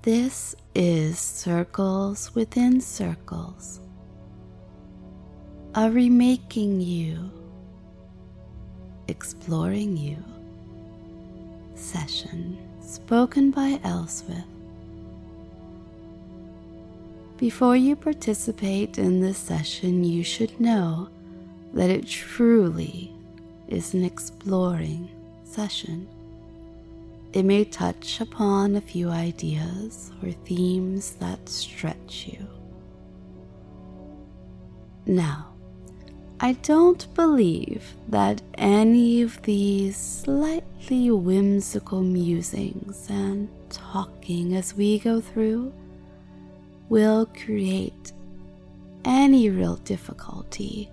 This is Circles Within Circles, a Remaking You, Exploring You session spoken by Elswith. Before you participate in this session, you should know that it truly is an exploring session. It may touch upon a few ideas or themes that stretch you. Now, I don't believe that any of these slightly whimsical musings and talking as we go through will create any real difficulty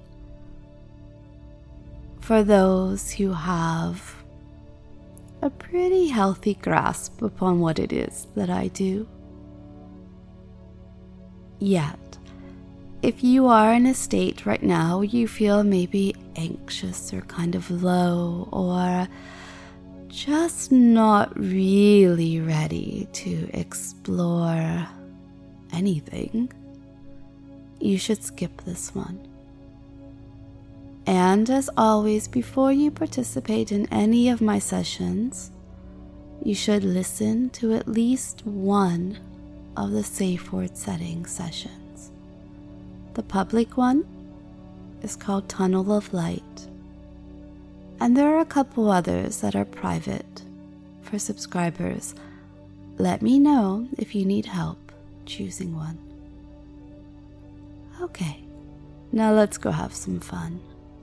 for those who have a pretty healthy grasp upon what it is that I do. Yet, if you are in a state right now where you feel maybe anxious or kind of low or just not really ready to explore anything, you should skip this one. And as always, before you participate in any of my sessions, you should listen to at least one of the safe word setting sessions. The public one is called Tunnel of Light, and there are a couple others that are private for subscribers. Let me know if you need help choosing one. Okay, now let's go have some fun.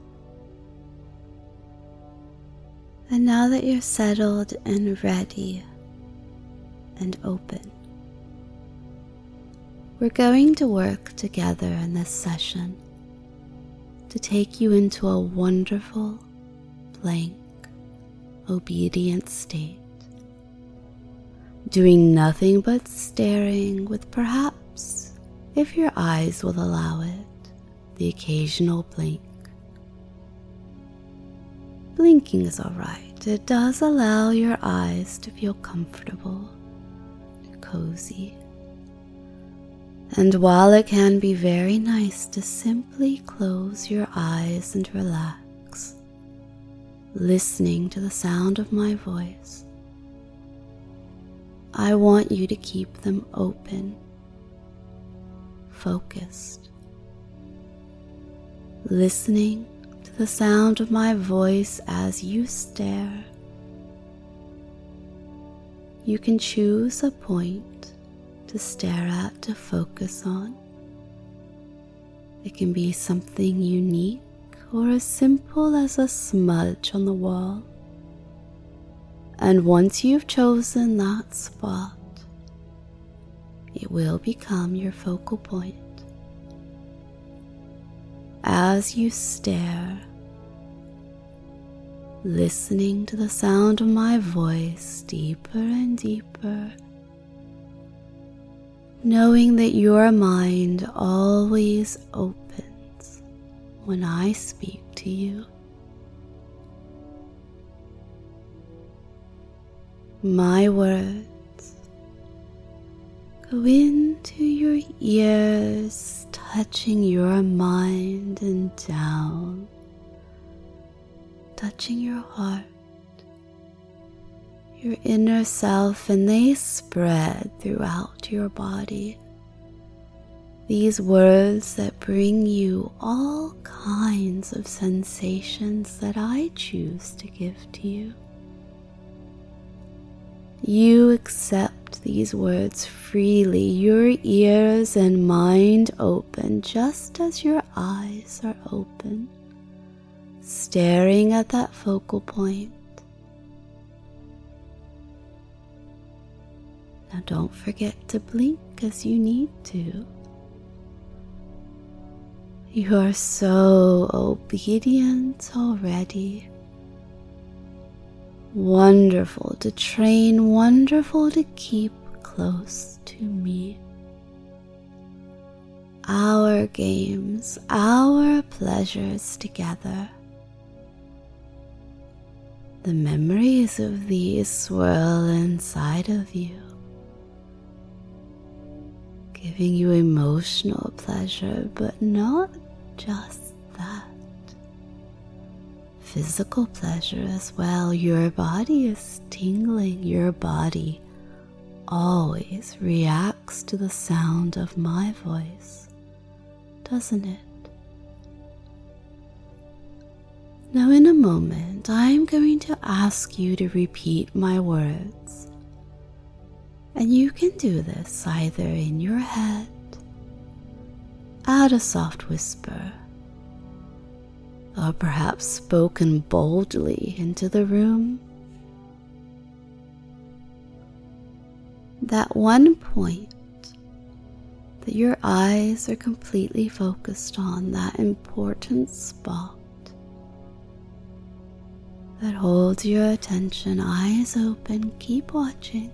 And now that you're settled and ready and open, we're going to work together in this session to take you into a wonderful, blank, obedient state, doing nothing but staring with perhaps, if your eyes will allow it, the occasional blink. Blinking is alright. It does allow your eyes to feel comfortable and cozy. And while it can be very nice to simply close your eyes and relax, listening to the sound of my voice, I want you to keep them open, focused, listening to the sound of my voice as you stare. You can choose a point to stare at, to focus on. It can be something unique or as simple as a smudge on the wall. And once you've chosen that spot, it will become your focal point. As you stare, listening to the sound of my voice deeper and deeper, knowing that your mind always opens when I speak to you. My words go into your ears, touching your mind and down, touching your heart, your inner self, and they spread throughout your body. These words that bring you all kinds of sensations that I choose to give to you. You accept these words freely, your ears and mind open, just as your eyes are open, staring at that focal point. Now don't forget to blink as you need to. You are so obedient already. Wonderful to train, wonderful to keep close to me. Our games, our pleasures together. The memories of these swirl inside of you, giving you emotional pleasure, but not just that. Physical pleasure as well. Your body is tingling. Your body always reacts to the sound of my voice, doesn't it? Now in a moment, I'm going to ask you to repeat my words. And you can do this either in your head, add a soft whisper, or perhaps spoken boldly into the room. That one point that your eyes are completely focused on, that important spot that holds your attention, eyes open, keep watching.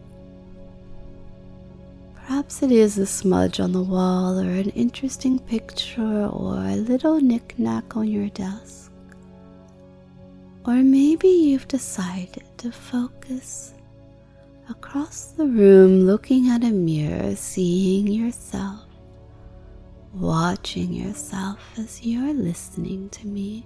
Perhaps it is a smudge on the wall or an interesting picture or a little knick-knack on your desk. Or maybe you've decided to focus across the room, looking at a mirror, seeing yourself, watching yourself as you're listening to me.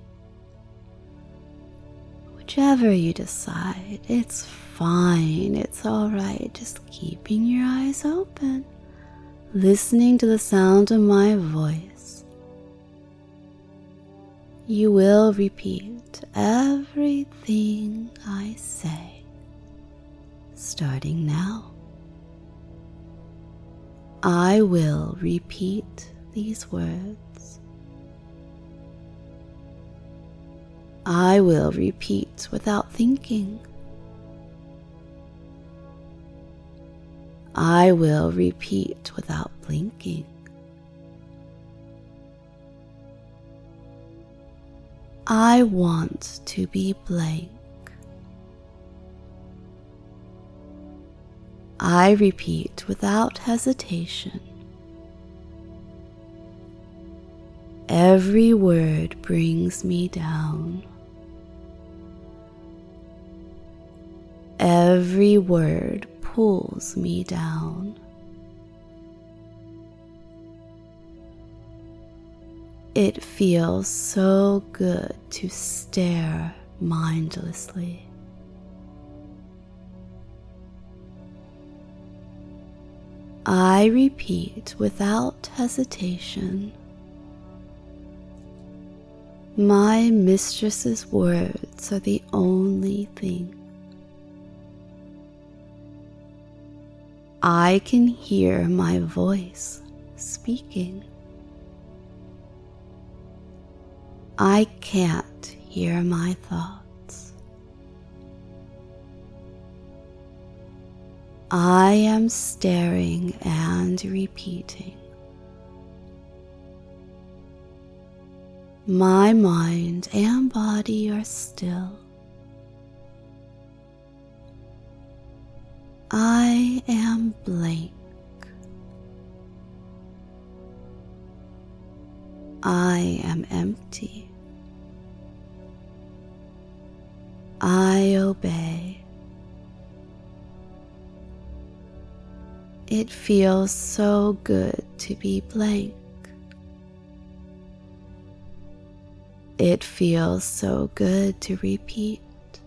Whichever you decide, it's fine, it's alright, just keeping your eyes open, listening to the sound of my voice. You will repeat everything I say, starting now. I will repeat these words. I will repeat without thinking. I will repeat without blinking. I want to be blank. I repeat without hesitation. Every word brings me down. Every word pulls me down. It feels so good to stare mindlessly. I repeat without hesitation. My mistress's words are the only thing. I can hear my voice speaking. I can't hear my thoughts. I am staring and repeating. My mind and body are still. I am blank. I am empty. I obey. It feels so good to be blank. It feels so good to repeat.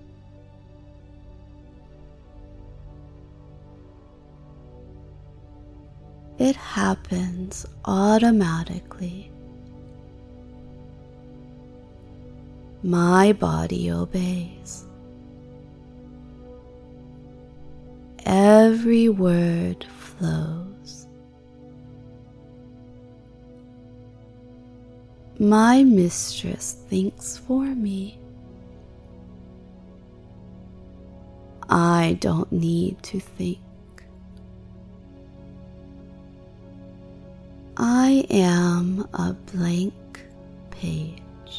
It happens automatically. My body obeys. Every word flows. My mistress thinks for me. I don't need to think. I am a blank page.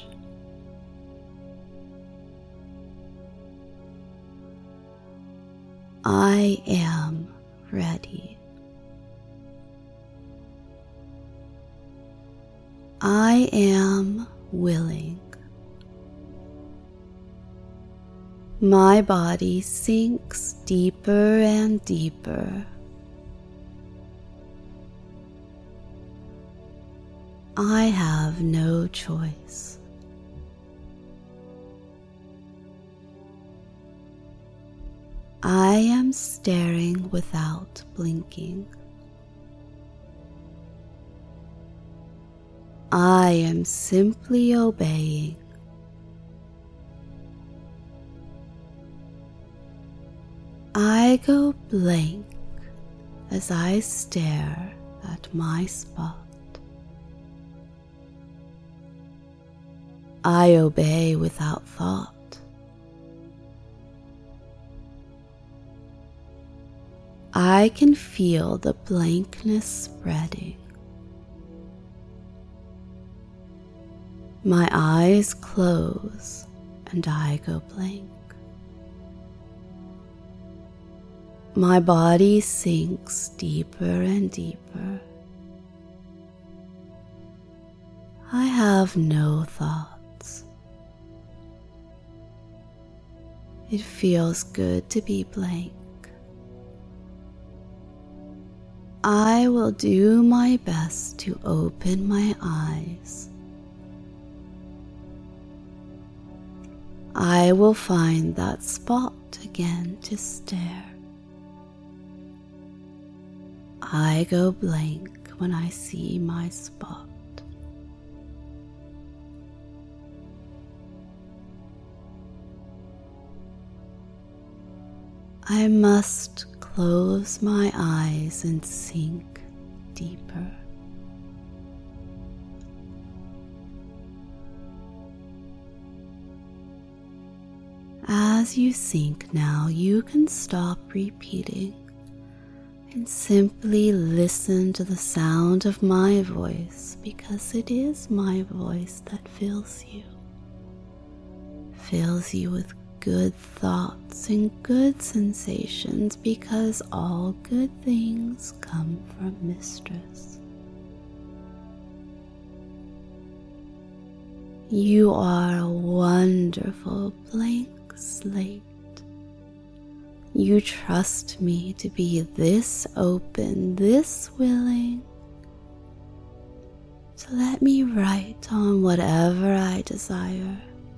I am ready. I am willing. My body sinks deeper and deeper. I have no choice. I am staring without blinking. I am simply obeying. I go blank as I stare at my spot. I obey without thought. I can feel the blankness spreading. My eyes close and I go blank. My body sinks deeper and deeper. I have no thoughts. It feels good to be blank. I will do my best to open my eyes. I will find that spot again to stare. I go blank when I see my spot. I must close my eyes and sink deeper. As you sink now, you can stop repeating and simply listen to the sound of my voice, because it is my voice that fills you with good thoughts and good sensations, because all good things come from Mistress. You are a wonderful blank slate. You trust me to be this open, this willing, to let me write on whatever I desire.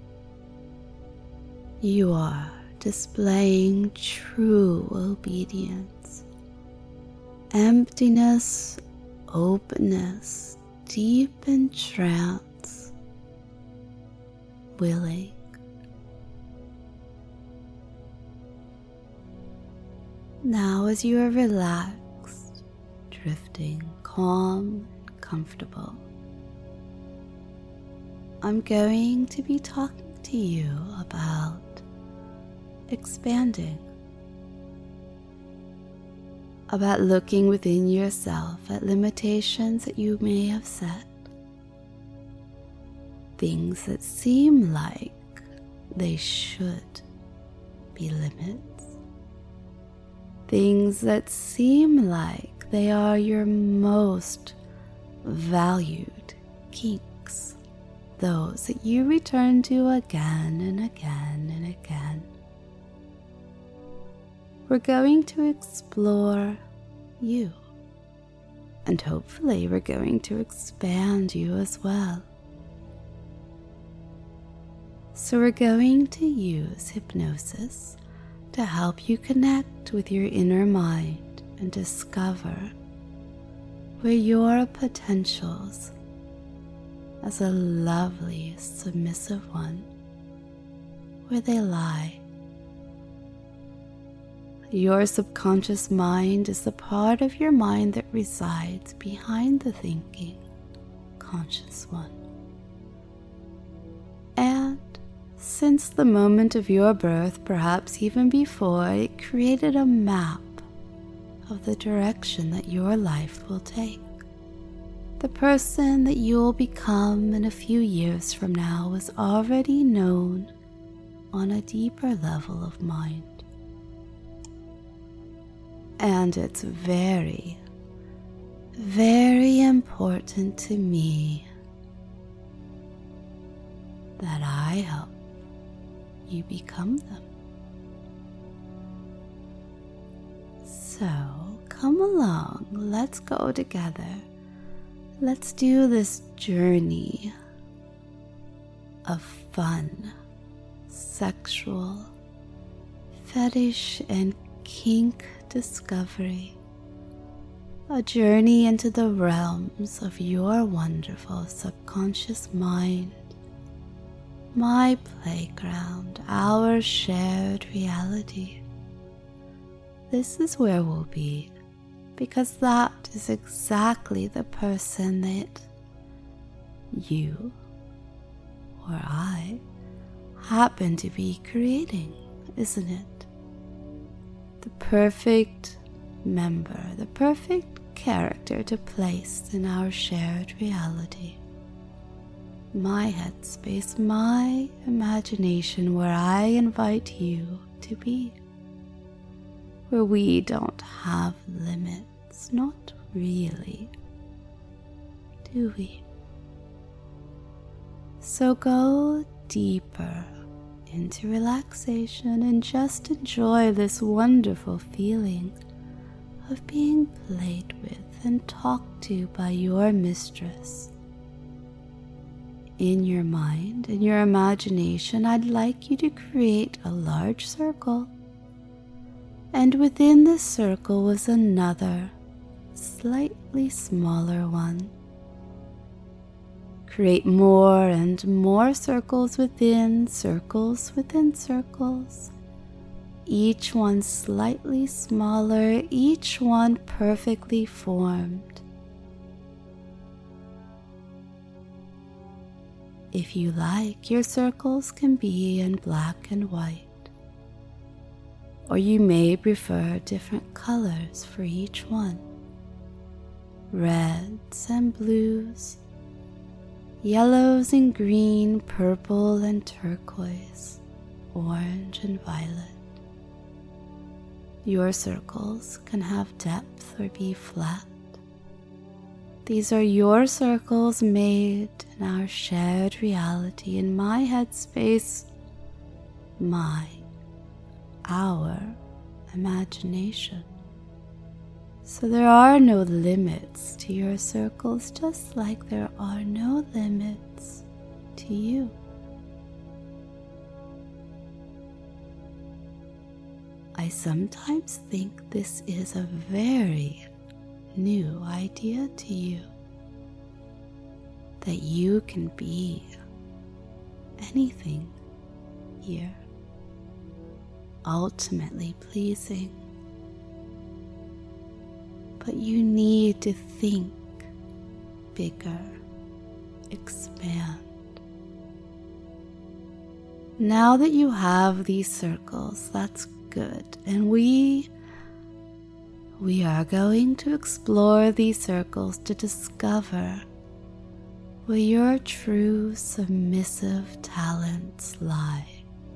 You are displaying true obedience, emptiness, openness, deep entrance, willing. Now, as you are relaxed, drifting, calm, and comfortable, I'm going to be talking to you about expanding, about looking within yourself at limitations that you may have set, things that seem like they should be limits, things that seem like they are your most valued kinks, those that you return to again and again and again. We're going to explore you, and hopefully we're going to expand you as well. So we're going to use hypnosis to help you connect with your inner mind and discover where your potentials as a lovely, submissive one, where they lie. Your subconscious mind is the part of your mind that resides behind the thinking, conscious one. And since the moment of your birth, perhaps even before, it created a map of the direction that your life will take. The person that you'll become in a few years from now is already known on a deeper level of mind. And it's very, very important to me that I help you become them. So come along, let's go together. Let's do this journey of fun, sexual, fetish, and kink discovery. A journey into the realms of your wonderful subconscious mind, my playground, our shared reality. This is where we'll be, because that is exactly the person that you or I happen to be creating, isn't it? The perfect member, the perfect character to place in our shared reality. My headspace, my imagination, where I invite you to be. Where we don't have limits, not really, do we? So go deeper into relaxation and just enjoy this wonderful feeling of being played with and talked to by your mistress. In your mind, in your imagination, I'd like you to create a large circle. And within this circle was another, slightly smaller one. Create more and more circles within circles, each one slightly smaller, each one perfectly formed. If you like, your circles can be in black and white. Or you may prefer different colors for each one. Reds and blues, yellows and green, purple and turquoise, orange and violet. Your circles can have depth or be flat. These are your circles made in our shared reality, in my headspace, our imagination. So there are no limits to your circles, just like there are no limits to you. I sometimes think this is a very new idea to you, that you can be anything here, ultimately pleasing. But you need to think bigger, expand. Now that you have these circles, that's good, and we are going to explore these circles to discover where your true submissive talents lie.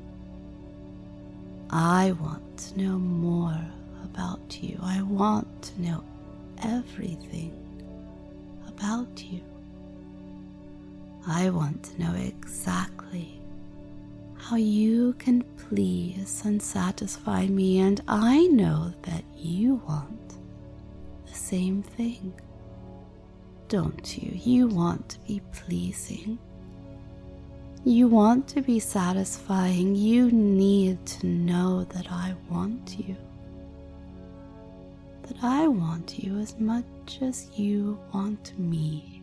I want to know more about you. I want to know everything about you. I want to know exactly how you can please and satisfy me, and I know that you want the same thing, don't you? You want to be pleasing. You want to be satisfying. You need to know that I want you. That I want you as much as you want me.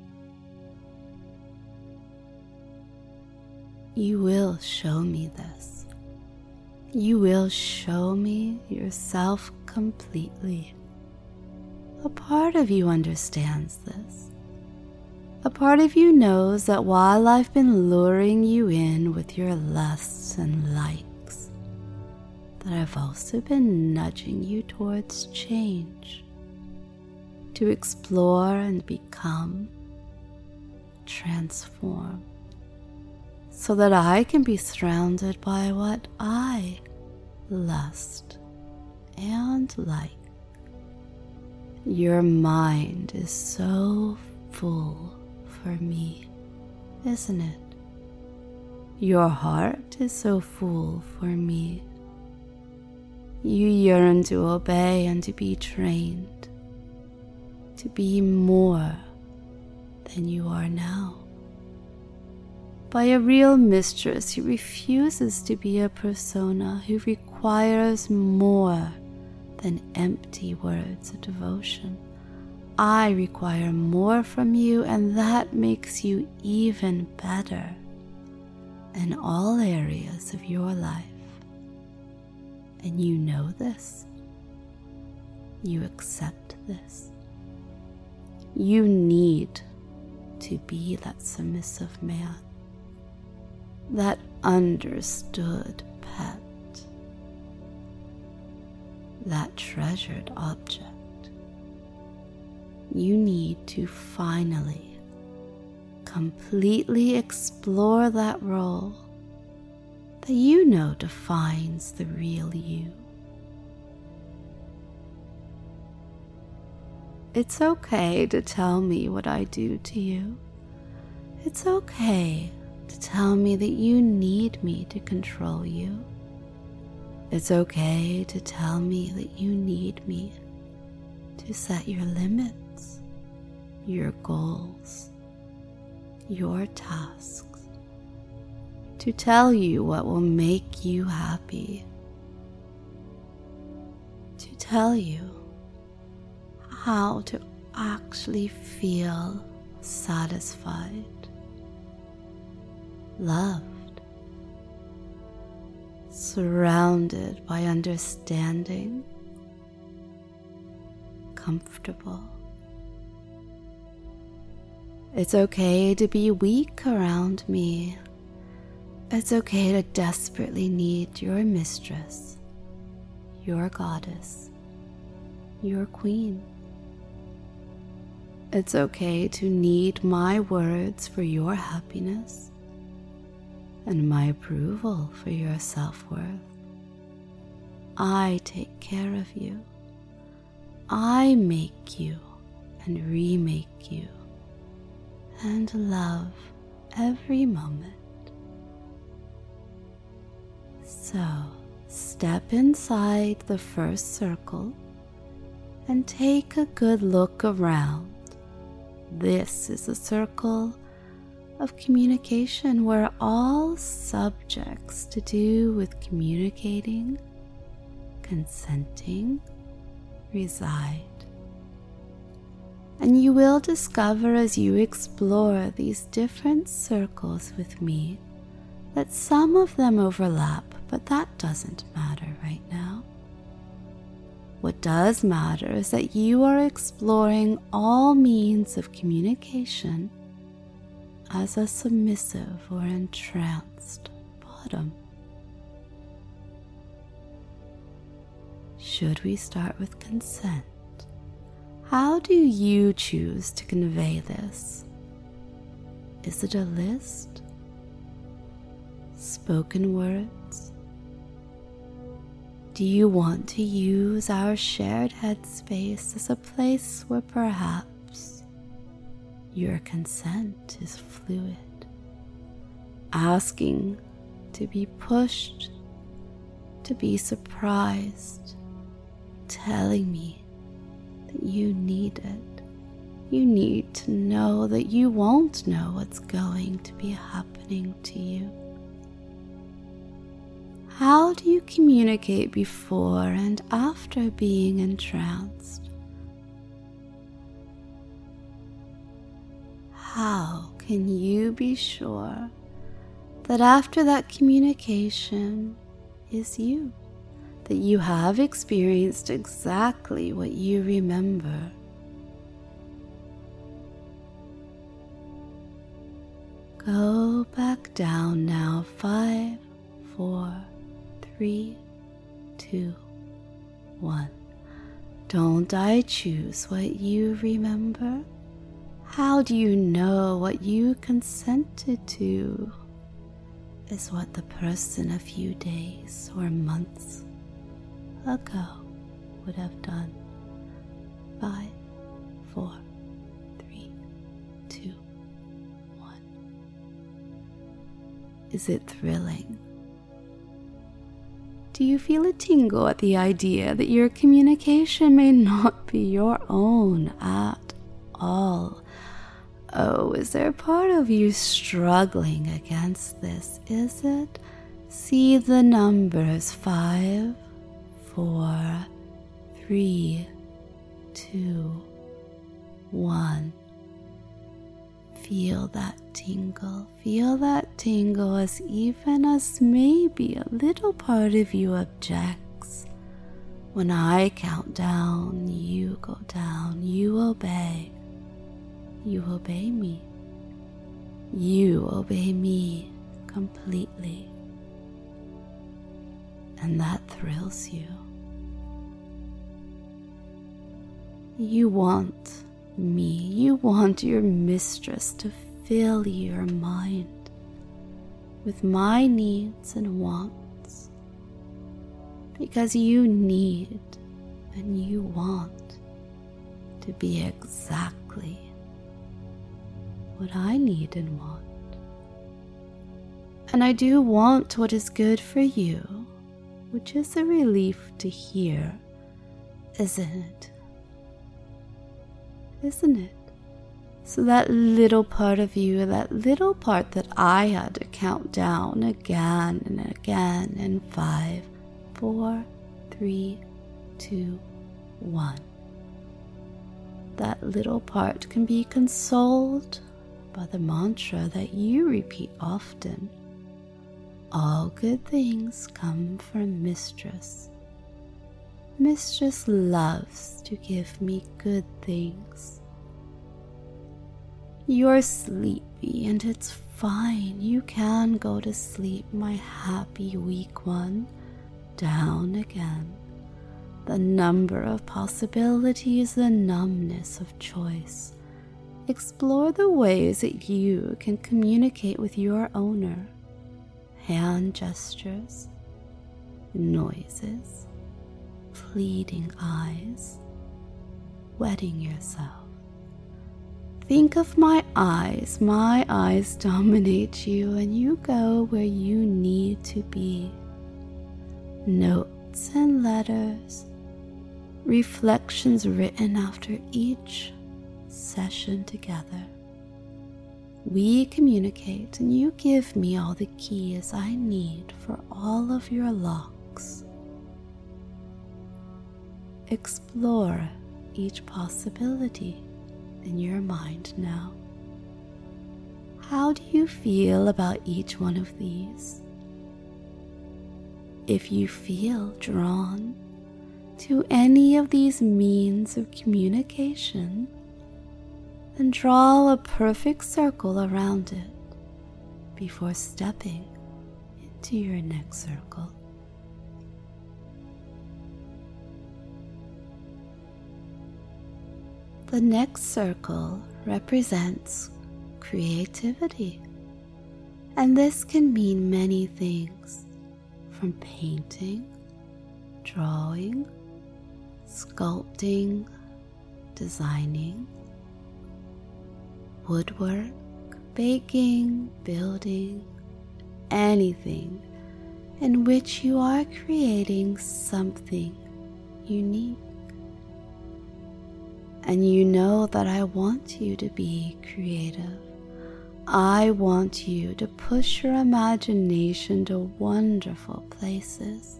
You will show me this. You will show me yourself completely. A part of you understands this. A part of you knows that while I've been luring you in with your lusts and likes, that I've also been nudging you towards change, to explore and become, transform, so that I can be surrounded by what I lust and like. Your mind is so full for me, isn't it? Your heart is so full for me. You yearn to obey and to be trained, to be more than you are now. By a real mistress who refuses to be a persona, who requires more than empty words of devotion. I require more from you, and that makes you even better in all areas of your life. And you know this. You accept this. You need to be that submissive man, that understood pet, that treasured object. You need to finally, completely explore that role that you know defines the real you. It's okay to tell me what I do to you. It's okay to tell me that you need me to control you. It's okay to tell me that you need me to set your limits, your goals, your tasks, to tell you what will make you happy, to tell you how to actually feel satisfied, loved, surrounded by understanding, comfortable. It's okay to be weak around me. It's okay to desperately need your mistress, your goddess, your queen. It's okay to need my words for your happiness and my approval for your self-worth. I take care of you. I make you and remake you and love every moment. So, step inside the first circle and take a good look around. This is a circle of communication where all subjects to do with communicating, consenting, reside. And you will discover as you explore these different circles with me that some of them overlap, but that doesn't matter right now. What does matter is that you are exploring all means of communication as a submissive or entranced bottom. Should we start with consent? How do you choose to convey this? Is it a list? Spoken words? Do you want to use our shared headspace as a place where perhaps your consent is fluid, asking to be pushed, to be surprised, telling me that you need it. You need to know that you won't know what's going to be happening to you. How do you communicate before and after being entranced? How can you be sure that after that communication is you? That you have experienced exactly what you remember? Go back down now. 5, 4, 3, 2, 1. Don't I choose what you remember? How do you know what you consented to is what the person a few days or months ago would have done? 5, 4, 3, 2, 1. Is it thrilling? Do you feel a tingle at the idea that your communication may not be your own at all? Oh, is there a part of you struggling against this? Is it? See the numbers 5, 4, 3, 2, 1. Feel that tingle. Feel that tingle as even as maybe a little part of you objects. When I count down, you go down. You obey. You obey me. You obey me completely. And that thrills you. You want me. You want your mistress to fill your mind with my needs and wants, because you need and you want to be exactly what I need and want. And I do want what is good for you, which is a relief to hear, isn't it? Isn't it? So that little part of you, that little part that I had to count down again and again in 5, 4, 3, 2, 1. That little part can be consoled by the mantra that you repeat often. All good things come from Mistress. Mistress loves to give me good things. You're sleepy and it's fine. You can go to sleep, my happy weak one. Down again. The number of possibilities, the numbness of choice. Explore the ways that you can communicate with your owner. Hand gestures, noises, pleading eyes, wetting yourself. Think of my eyes dominate you and you go where you need to be. Notes and letters, reflections written after each session together. We communicate and you give me all the keys I need for all of your locks. Explore each possibility in your mind now. How do you feel about each one of these? If you feel drawn to any of these means of communication, then draw a perfect circle around it before stepping into your next circle. The next circle represents creativity, and this can mean many things, from painting, drawing, sculpting, designing, woodwork, baking, building, anything in which you are creating something unique. And you know that I want you to be creative. I want you to push your imagination to wonderful places,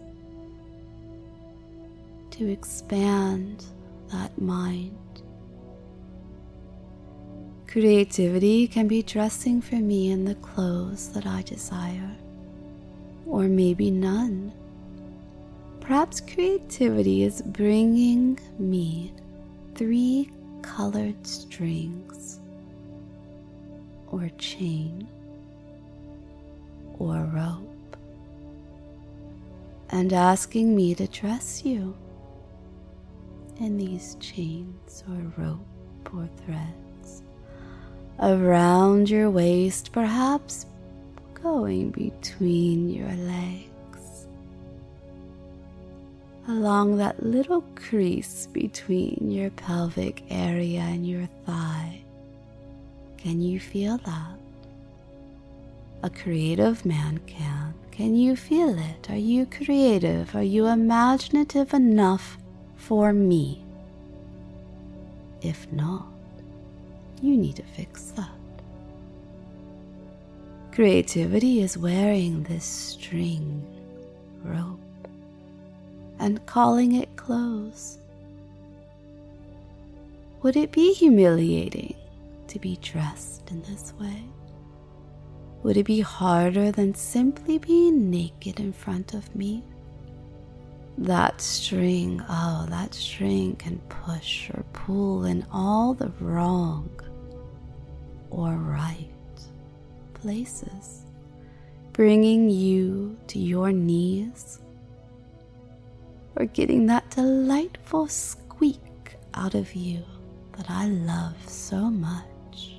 to expand that mind. Creativity can be dressing for me in the clothes that I desire, or maybe none. Perhaps creativity is bringing me 3 colored strings, or chain, or rope, and asking me to dress you in these chains or rope or threads around your waist, perhaps going between your legs, along that little crease between your pelvic area and your thigh. Can you feel that? A creative man can. Can you feel it? Are you creative? Are you imaginative enough for me? If not, you need to fix that. Creativity is wearing this string rope and calling it close. Would it be humiliating to be dressed in this way? Would it be harder than simply being naked in front of me? That string can push or pull in all the wrong or right places, bringing you to your knees, or getting that delightful squeak out of you that I love so much.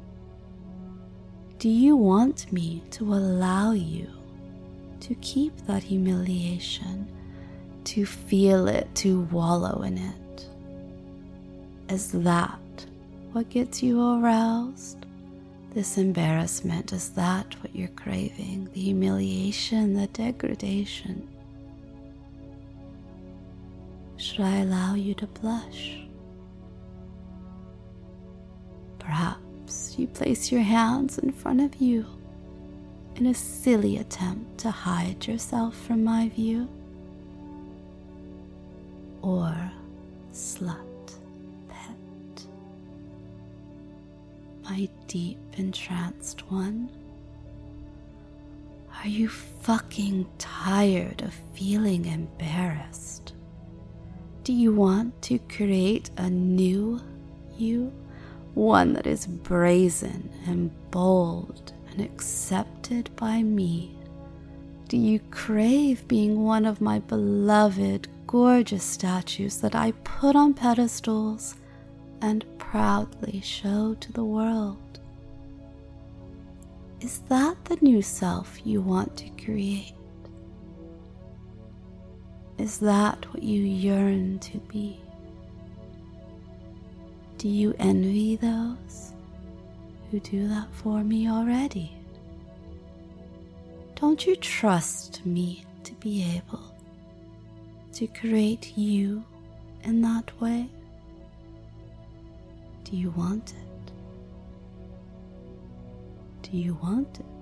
Do you want me to allow you to keep that humiliation, to feel it, to wallow in it? Is that what gets you aroused? This embarrassment, is that what you're craving? The humiliation, the degradation? Should I allow you to blush? Perhaps you place your hands in front of you in a silly attempt to hide yourself from my view. Or slut pet. My deep entranced one, are you fucking tired of feeling embarrassed? Do you want to create a new you? One that is brazen and bold and accepted by me? Do you crave being one of my beloved, gorgeous statues that I put on pedestals and proudly show to the world? Is that the new self you want to create? Is that what you yearn to be? Do you envy those who do that for me already? Don't you trust me to be able to create you in that way? Do you want it? Do you want it?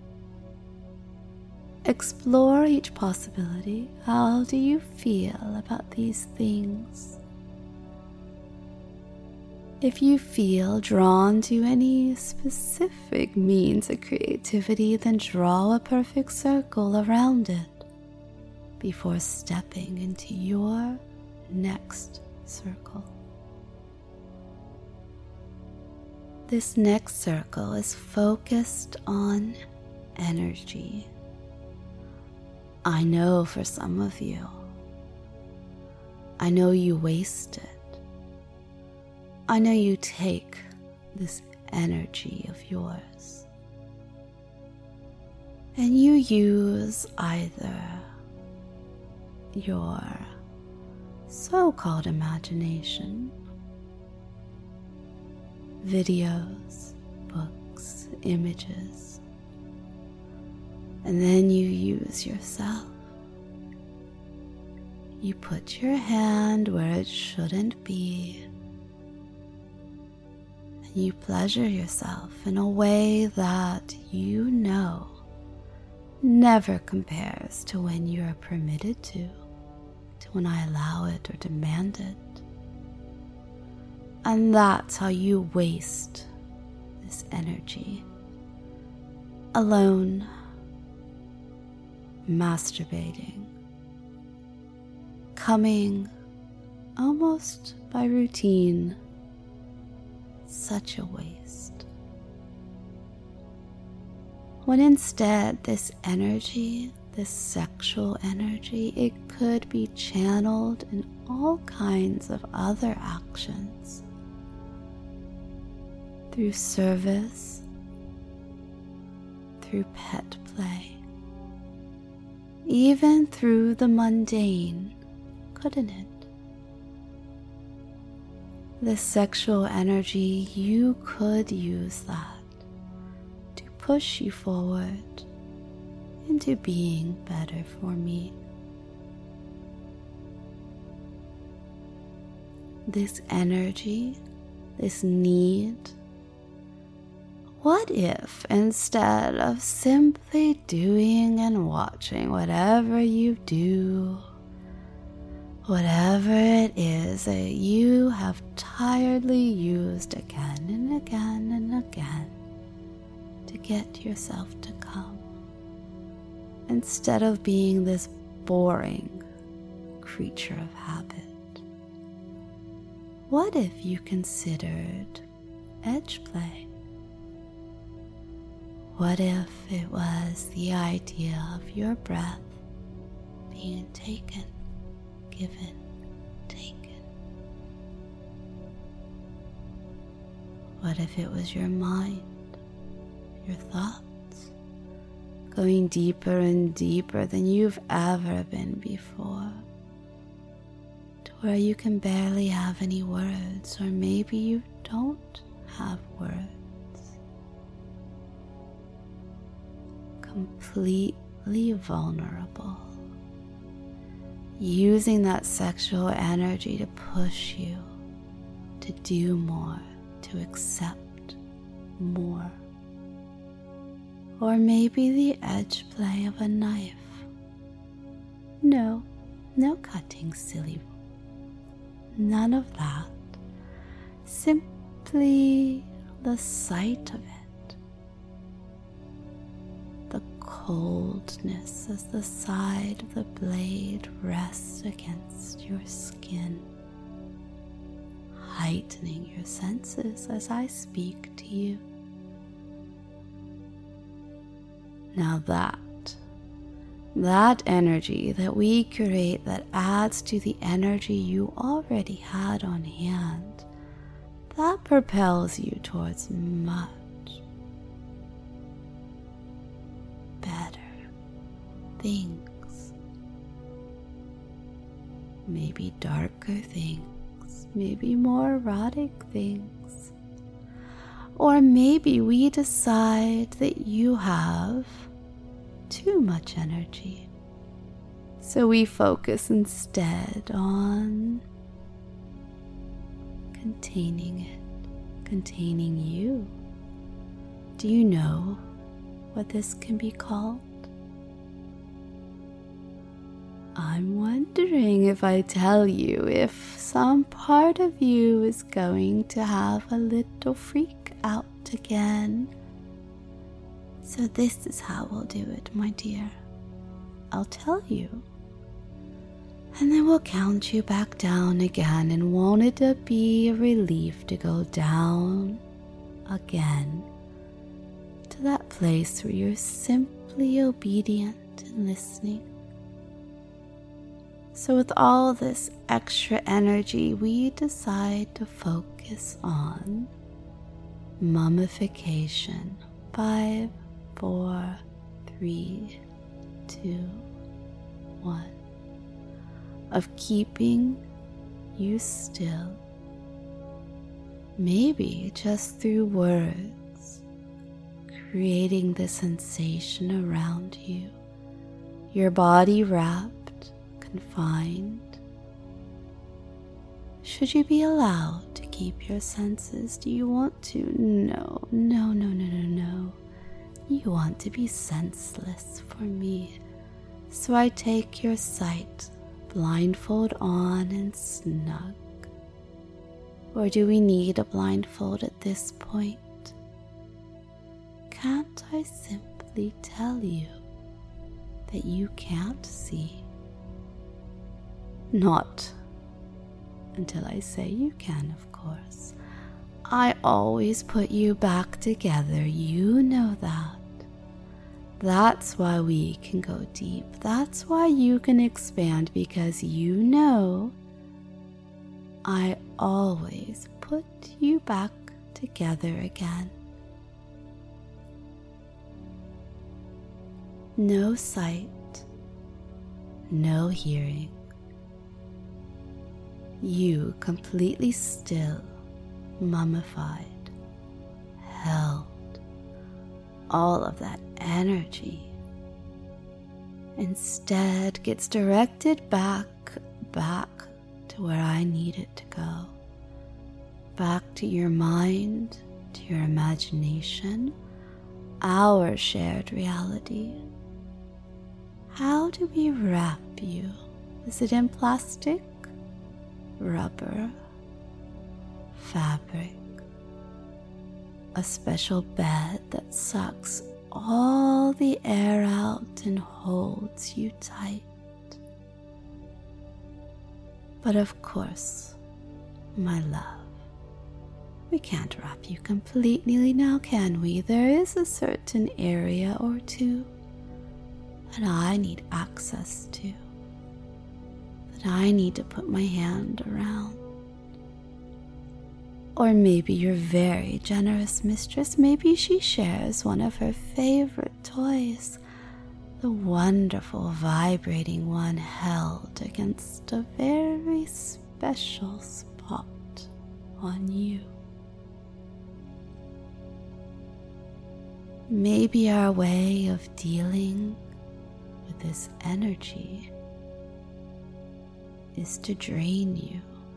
Explore each possibility. How do you feel about these things? If you feel drawn to any specific means of creativity, then draw a perfect circle around it before stepping into your next circle. This next circle is focused on energy. I know for some of you, I know you waste it. I know you take this energy of yours and you use either your so-called imagination, videos, books, images, and then you use yourself. You put your hand where it shouldn't be, and you pleasure yourself in a way that you know never compares to when you are permitted to when I allow it or demand it. And that's how you waste this energy. Alone, masturbating, coming almost by routine. Such a waste. When instead this energy, this sexual energy, it could be channeled in all kinds of other actions. Through service, through pet play, even through the mundane, couldn't it? This sexual energy, you could use that to push you forward into being better for me. This energy, this need What if instead of simply doing and watching whatever you do, whatever it is that you have tiredly used again and again and again to get yourself to come, instead of being this boring creature of habit, what if you considered edge play? What if it was the idea of your breath being taken, given, taken? What if it was your mind, your thoughts, going deeper and deeper than you've ever been before, to where you can barely have any words, or maybe you don't have words? Completely vulnerable, using that sexual energy to push you to do more, to accept more. Or maybe the edge play of a knife. No cutting, silly. None of that. Simply the sight of it. The coldness as the side of the blade rests against your skin, heightening your senses as I speak to you. Now that energy that we create that adds to the energy you already had on hand, that propels you towards much better things. Maybe darker things, maybe more erotic things. Or maybe we decide that you have too much energy, so we focus instead on containing it, containing you. Do you know what this can be called? I'm wondering if I tell you if some part of you is going to have a little freak out again. So this is how we'll do it, my dear. I'll tell you, and then we'll count you back down again, and won't it be a relief to go down again to that place where you're simply obedient and listening. So with all this extra energy, we decide to focus on mummification. 5, 4, 3, 2, 1. Of keeping you still. Maybe just through words, creating the sensation around you. Your body wrapped, confined. Should you be allowed to keep your senses? Do you want to? No. You want to be senseless for me. So I take your sight, blindfold on and snug. Or do we need a blindfold at this point? Can't I simply tell you that you can't see? Not until I say you can, of course. I always put you back together, you know that. That's why we can go deep. That's why you can expand, because you know I always put you back together again. No sight, no hearing. You completely still, mummified, held. All of that energy instead gets directed back to where I need it to go. Back to your mind, to to your imagination, our shared reality. How do we wrap you? Is it in plastic, rubber, fabric, a special bed that sucks all the air out and holds you tight? But of course, my love, we can't wrap you completely now, can we? There is a certain area or two that I need access to, that I need to put my hand around. Or maybe your very generous mistress, maybe she shares one of her favorite toys, the wonderful vibrating one held against a very special spot on you. Maybe our way of dealing with this energy is to drain you,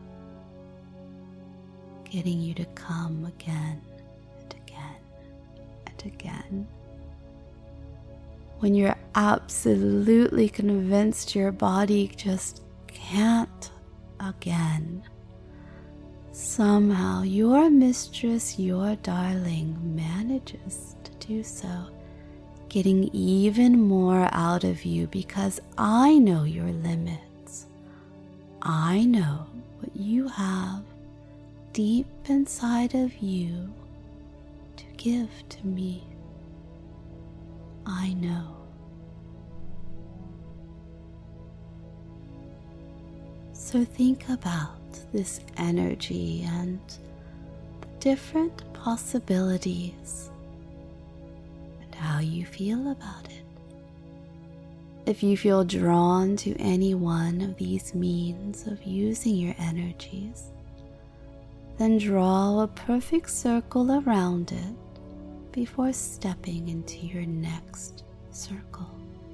getting you to come again and again and again. When you're absolutely convinced your body just can't again, somehow your mistress, your darling, manages to do so, getting even more out of you because I know your limits. I know what you have deep inside of you to give to me. I know. So think about this energy and the different possibilities and how you feel about it. If you feel drawn to any one of these means of using your energies, then draw a perfect circle around it before stepping into your next circle.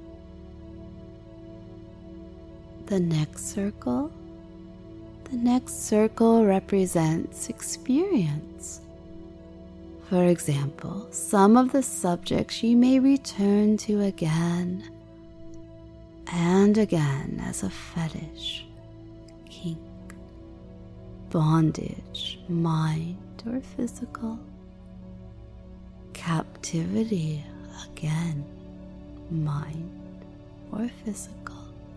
The next circle represents experience. For example, some of the subjects you may return to again and again as a fetish, kink, bondage, mind or physical, captivity, again, mind or physical,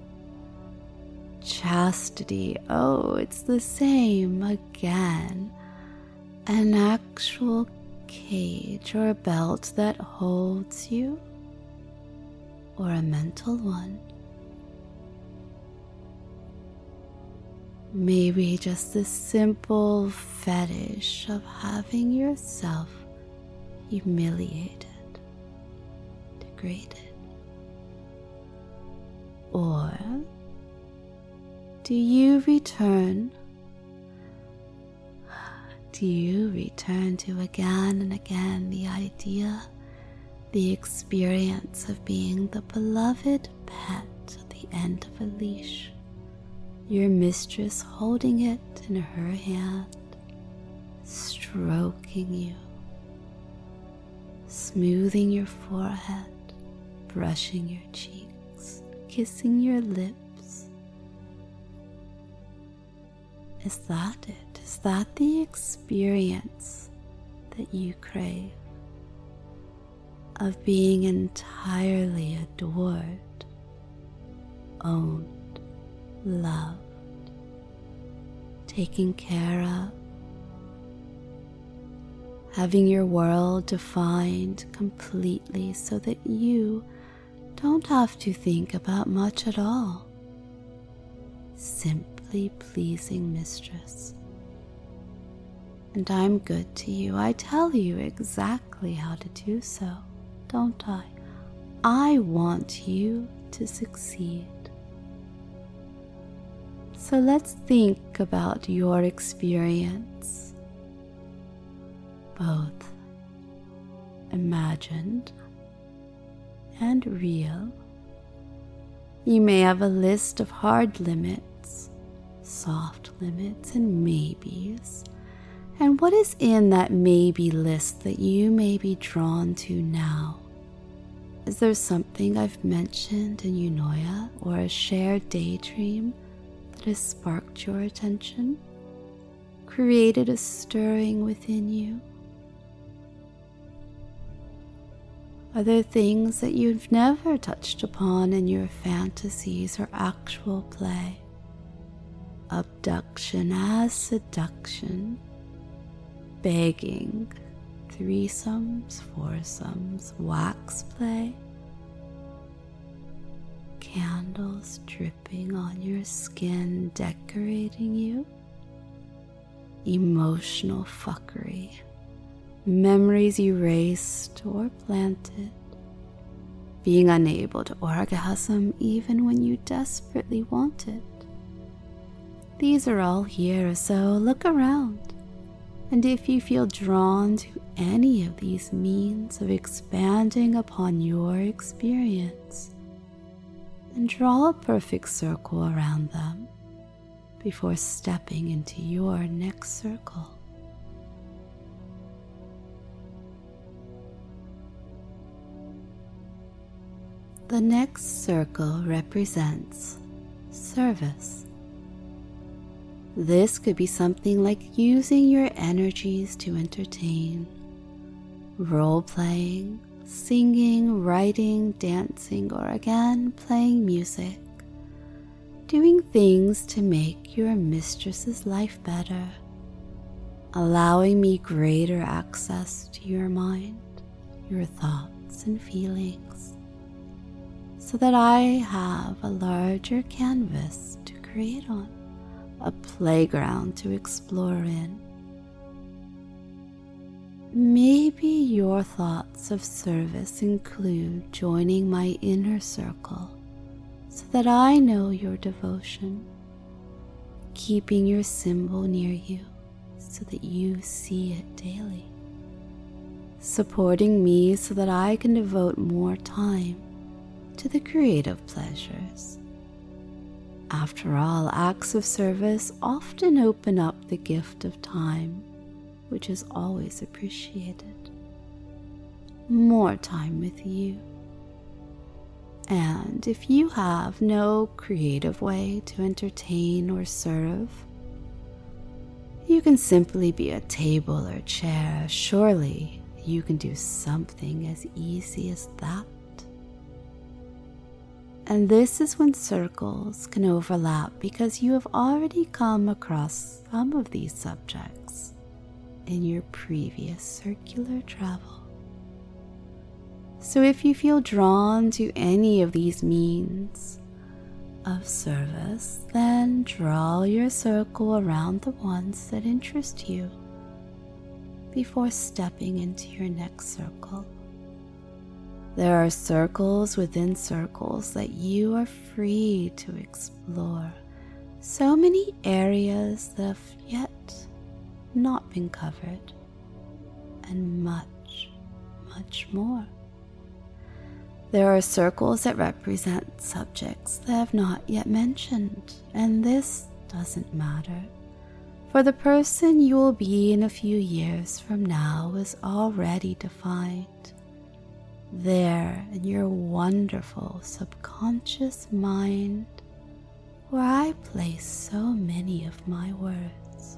chastity, oh, it's the same again, an actual cage or belt that holds you, or a mental one. Maybe just the simple fetish of having yourself humiliated, degraded. Or do you return to again and again the idea, the experience of being the beloved pet at the end of a leash, your mistress holding it in her hand, stroking you, smoothing your forehead, brushing your cheeks, kissing your lips? Is that it? Is that the experience that you crave? Of being entirely adored, owned, loved, taken care of, having your world defined completely so that you don't have to think about much at all. Simply pleasing mistress. And I'm good to you. I tell you exactly how to do so, don't I? I want you to succeed. So let's think about your experience, both imagined and real. You may have a list of hard limits, soft limits, and maybes, And what is in that maybe list that you may be drawn to now? Is there something I've mentioned in Eunoia or a shared daydream that has sparked your attention, created a stirring within you? Are there things that you've never touched upon in your fantasies or actual play? Abduction as seduction, begging, threesomes, foursomes, wax play, candles dripping on your skin decorating you, emotional fuckery, memories erased or planted, being unable to orgasm even when you desperately want it. These are all here, so look around. And if you feel drawn to any of these means of expanding upon your experience, then draw a perfect circle around them before stepping into your next circle. The next circle represents service. This could be something like using your energies to entertain, role-playing, singing, writing, dancing, or again, playing music, doing things to make your mistress's life better, allowing me greater access to your mind, your thoughts and feelings, so that I have a larger canvas to create on, a playground to explore in. Maybe your thoughts of service include joining my inner circle so that I know your devotion, keeping your symbol near you so that you see it daily, supporting me so that I can devote more time to the creative pleasures. After all, acts of service often open up the gift of time, which is always appreciated. More time with you. And if you have no creative way to entertain or serve, you can simply be a table or chair. Surely you can do something as easy as that. And this is when circles can overlap because you have already come across some of these subjects in your previous circular travel. So if you feel drawn to any of these means of service, then draw your circle around the ones that interest you before stepping into your next circle. There are circles within circles that you are free to explore. So many areas that have yet not been covered, and much, much more. There are circles that represent subjects that I have not yet mentioned, and this doesn't matter, for the person you will be in a few years from now is already defined. There in your wonderful subconscious mind, where I place so many of my words.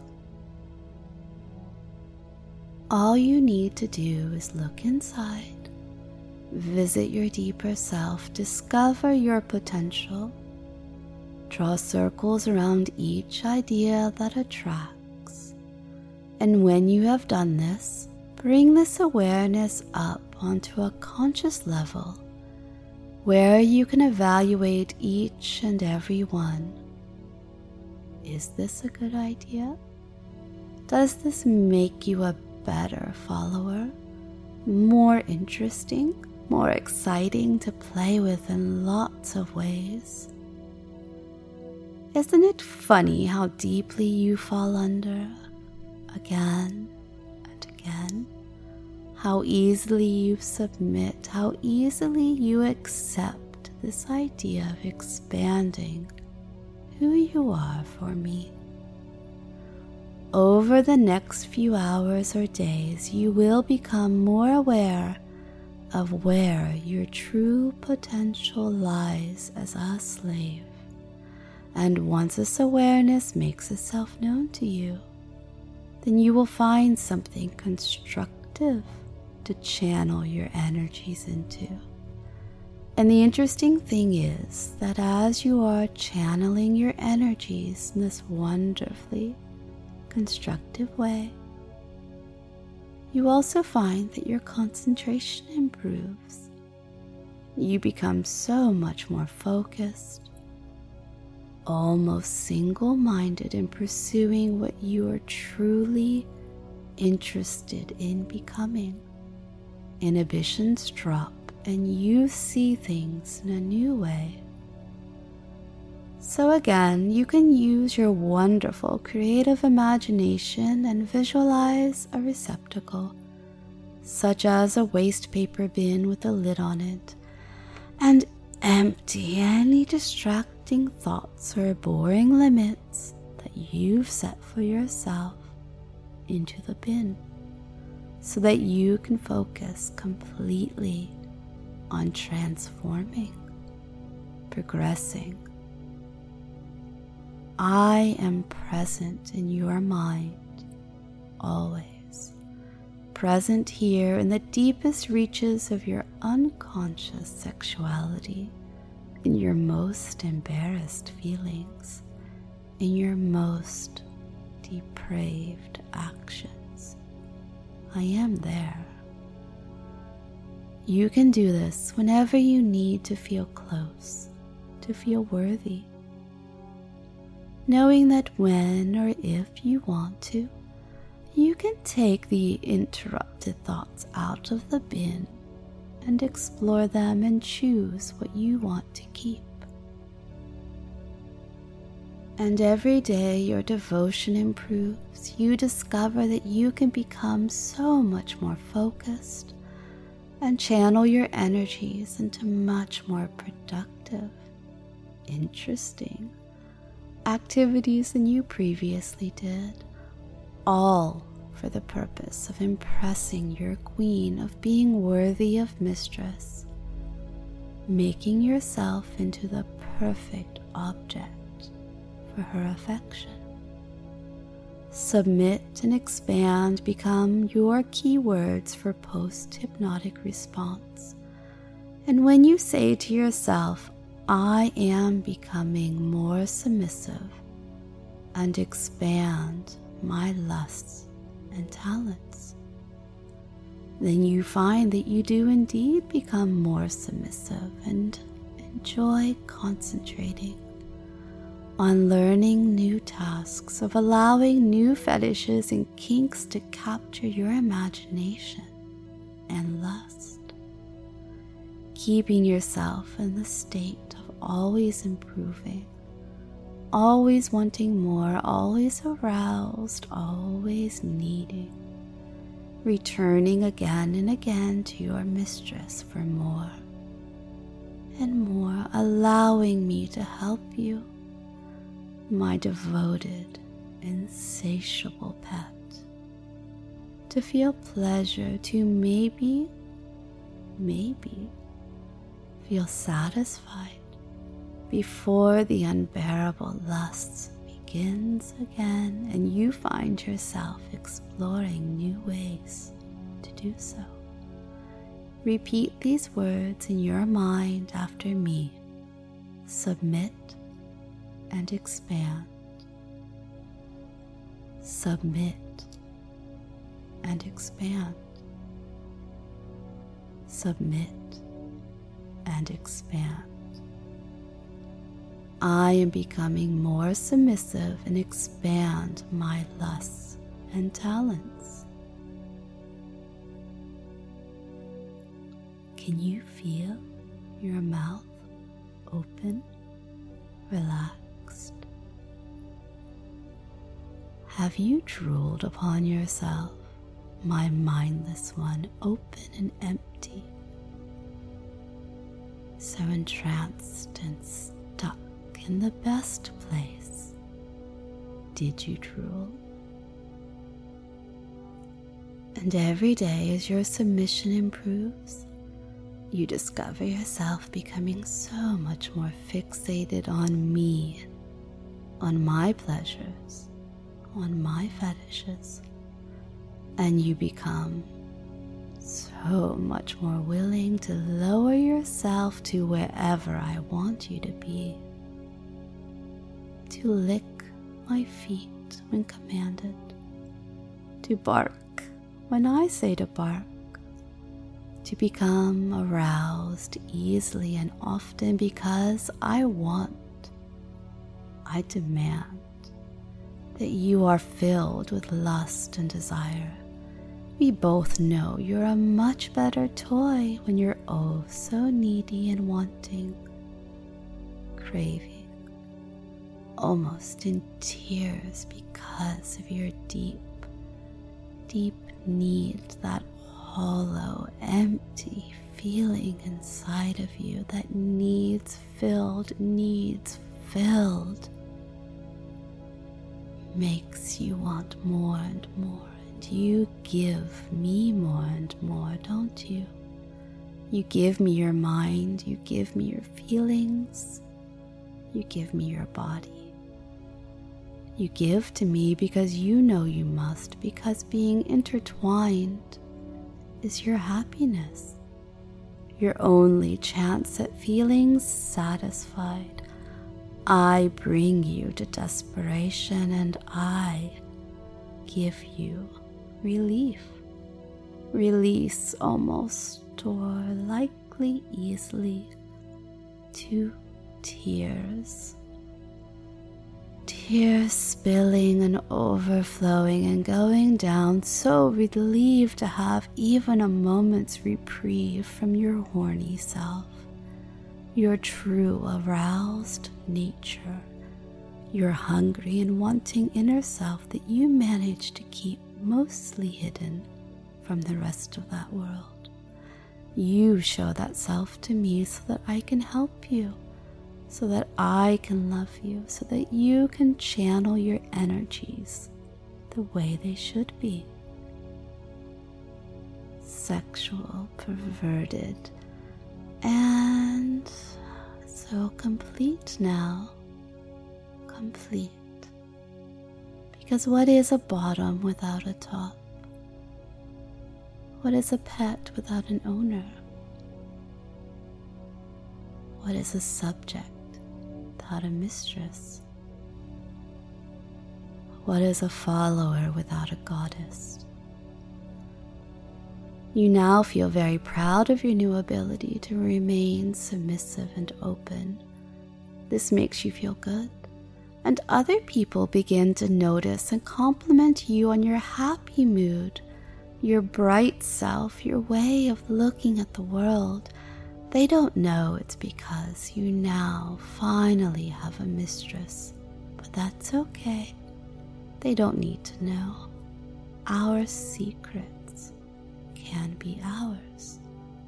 All you need to do is look inside, visit your deeper self, discover your potential, draw circles around each idea that attracts, and when you have done this, bring this awareness up onto a conscious level where you can evaluate each and every one. Is this a good idea? Does this make you a better follower? More interesting? More exciting to play with in lots of ways? Isn't it funny how deeply you fall under again and again? How easily you submit, how easily you accept this idea of expanding who you are for me. Over the next few hours or days, you will become more aware of where your true potential lies as a slave. And once this awareness makes itself known to you, then you will find something constructive to channel your energies into. And the interesting thing is that as you are channeling your energies in this wonderfully constructive way, you also find that your concentration improves. You become so much more focused, almost single-minded in pursuing what you are truly interested in becoming. Inhibitions drop and you see things in a new way. So again, you can use your wonderful creative imagination and visualize a receptacle, such as a waste paper bin with a lid on it, and empty any distracting thoughts or boring limits that you've set for yourself into the bin, so that you can focus completely on transforming, progressing. I am present in your mind, always. Present here in the deepest reaches of your unconscious sexuality, in your most embarrassed feelings, in your most depraved actions. I am there. You can do this whenever you need to feel close, to feel worthy, knowing that when or if you want to, you can take the interrupted thoughts out of the bin and explore them and choose what you want to keep. And every day your devotion improves, you discover that you can become so much more focused and channel your energies into much more productive, interesting activities than you previously did, all for the purpose of impressing your queen of being worthy of mistress, making yourself into the perfect object for her affection. Submit and expand become your keywords for post-hypnotic response. And when you say to yourself, I am becoming more submissive, and expand my lusts and talents, then you find that you do indeed become more submissive and enjoy concentrating on learning new tasks, of allowing new fetishes and kinks to capture your imagination and lust, keeping yourself in the state of always improving, always wanting more, always aroused, always needing, returning again and again to your mistress for more and more, allowing me to help you, my devoted, insatiable pet, to feel pleasure, to maybe feel satisfied before the unbearable lust begins again and you find yourself exploring new ways to do so. Repeat these words in your mind after me. Submit and expand. Submit and expand. Submit and expand. I am becoming more submissive and expand my lusts and talents. Can you feel your mouth open, relaxed? Have you drooled upon yourself, my mindless one, open and empty, so entranced and stuck in the best place? Did you drool? And every day as your submission improves, you discover yourself becoming so much more fixated on me, on my pleasures, on my fetishes, and you become so much more willing to lower yourself to wherever I want you to be, to lick my feet when commanded, to bark when I say to bark, to become aroused easily and often because I demand that you are filled with lust and desire. We both know you're a much better toy when you're oh so needy and wanting, craving, almost in tears because of your deep, deep need, that hollow, empty feeling inside of you that needs filled, makes you want more and more, and you give me more and more, don't you? You give me your mind, you give me your feelings, you give me your body. You give to me because you know you must, because being intertwined is your happiness, your only chance at feeling satisfied. I bring you to desperation and I give you relief, release almost or likely easily to tears. Tears spilling and overflowing and going down, so relieved to have even a moment's reprieve from your horny self, your true aroused nature, your hungry and wanting inner self that you manage to keep mostly hidden from the rest of that world. You show that self to me so that I can help you, so that I can love you, so that you can channel your energies the way they should be. Sexual, perverted, and so complete now. Complete. Because what is a bottom without a top? What is a pet without an owner? What is a subject without a mistress? What is a follower without a goddess? You now feel very proud of your new ability to remain submissive and open. This makes you feel good, and other people begin to notice and compliment you on your happy mood, your bright self, your way of looking at the world. They don't know it's because you now finally have a mistress, but that's okay. They don't need to know. Our secrets can be ours.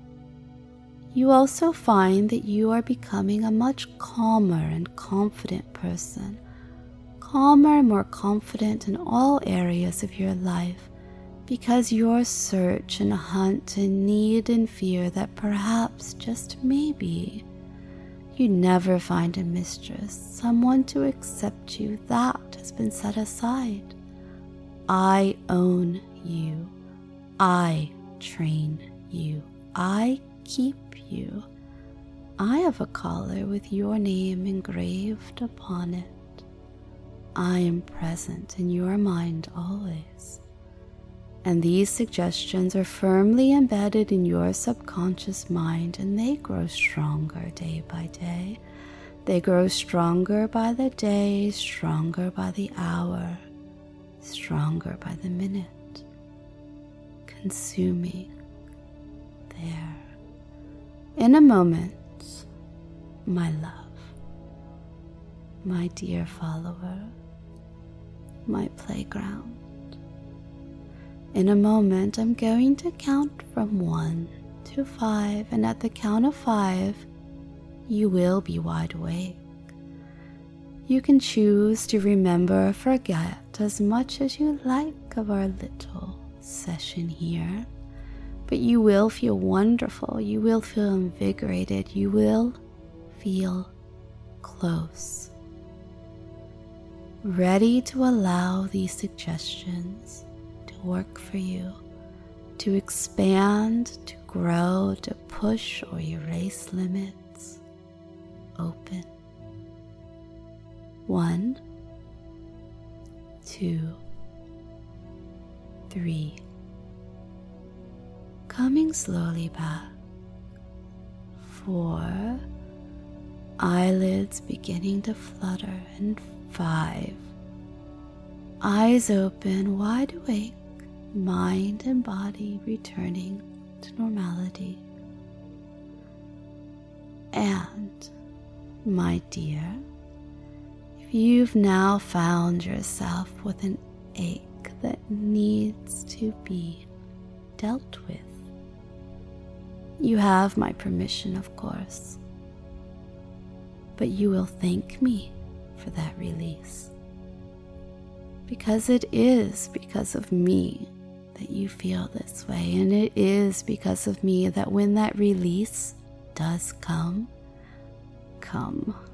You also find that you are becoming a much calmer and confident person, calmer and more confident in all areas of your life, because your search and hunt and need and fear that perhaps, just maybe, you never find a mistress, someone to accept you, that has been set aside. I own you. I train you. I keep you. I have a collar with your name engraved upon it. I am present in your mind always. And these suggestions are firmly embedded in your subconscious mind, and they grow stronger day by day. They grow stronger by the day, stronger by the hour, stronger by the minute, consuming there. In a moment, my love, my dear follower, my playground. In a moment, I'm going to count from 1 to 5, and at the count of 5, you will be wide awake. You can choose to remember or forget as much as you like of our little session here, but you will feel wonderful. You will feel invigorated. You will feel close, ready to allow these suggestions to work for you, to expand, to grow, to push or erase limits. Open. 1, 2, 3. Coming slowly back. 4. Eyelids beginning to flutter. And 5. Eyes open, wide awake, mind and body returning to normality. And, my dear, if you've now found yourself with an ache that needs to be dealt with, you have my permission, of course, but you will thank me for that release, because it is because of me that you feel this way, and it is because of me that when that release does come